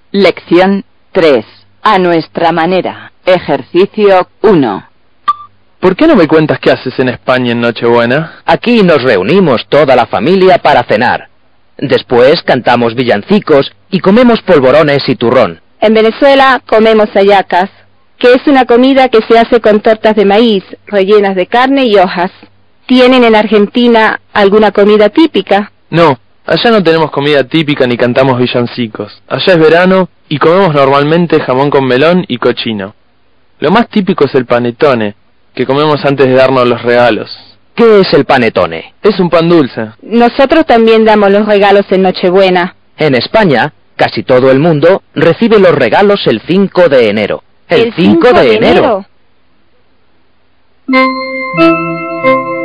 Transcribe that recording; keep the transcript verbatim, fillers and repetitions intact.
Lección tres. A nuestra manera. Ejercicio uno. ¿Por qué no me cuentas qué haces en España en Nochebuena? Aquí nos reunimos toda la familia para cenar. Después cantamos villancicos y comemos polvorones y turrón. En Venezuela comemos hallacas, que es una comida que se hace con tortas de maíz, rellenas de carne y hojas. ¿Tienen en Argentina alguna comida típica? No, allá no tenemos comida típica ni cantamos villancicos. Allá es verano y comemos normalmente jamón con melón y cochino. Lo más típico es el panetone, que comemos antes de darnos los regalos. ¿Qué es el panetone? Es un pan dulce. Nosotros también damos los regalos en Nochebuena. En España, casi todo el mundo recibe los regalos el cinco de enero. ¿El, ¿El cinco de enero? enero?